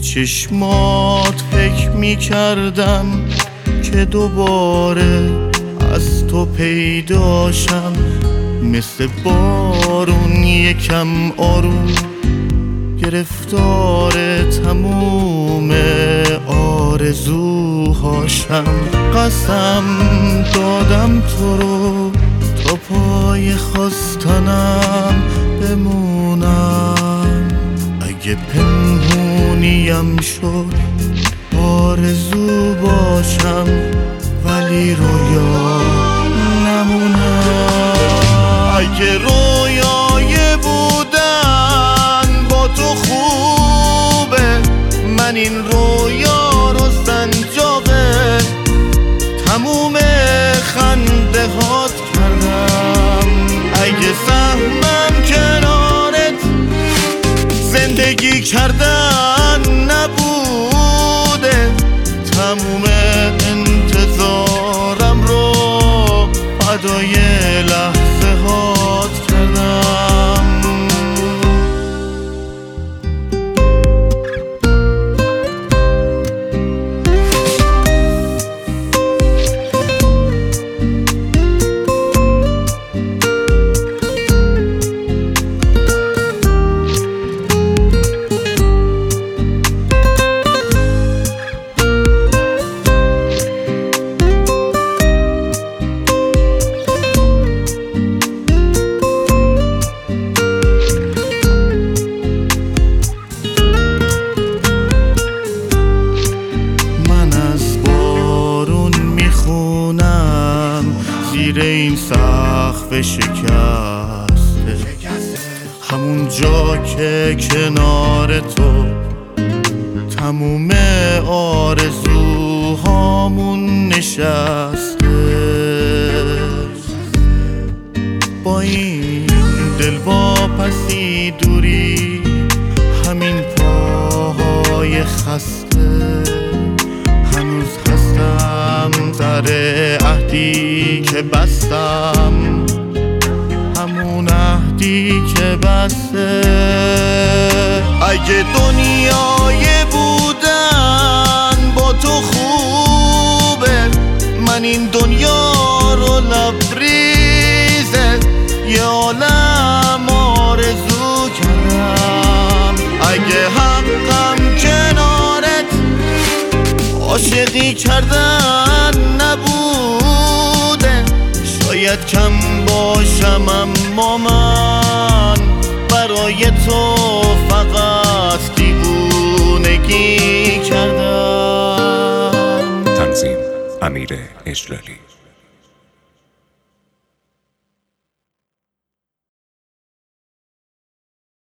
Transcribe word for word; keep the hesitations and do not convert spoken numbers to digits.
چشمات فکر می کردم که دوباره از تو پیداشم، مثل بارون یکم آروم گرفتار تموم آرزوهاشم. قسم دادم تو رو تا پای خواستنم بمونم، اگه پنهونیم شد آرزو باشم ولی رویا نمونم. اگه رویای بودن با تو خوبه، من این رویا رو سنجاقه تموم خنده هات کردم. اگه سهمم کنارت زندگی کردن نبوده، تموم انتظارم رو فدای لحظه هات کردم. زیر این سقف شکسته، همون جا که کنار تو تموم آرزوهامون نشسته. با این دل واپسی دوری، همین پاهای خسته، هنوز هستم سر عهدی که بستم، همون عهدی که بسته. اگه دنیای بودن با تو خوبه، من این دنیا رو لبریزه یه عالم آرزو کردم. اگه حقم کنارت عاشقی کردن نبوده، شاید کم باشم اما من برای تو فقط دیوونگی کردم. تنظیم: امیر اجلالی.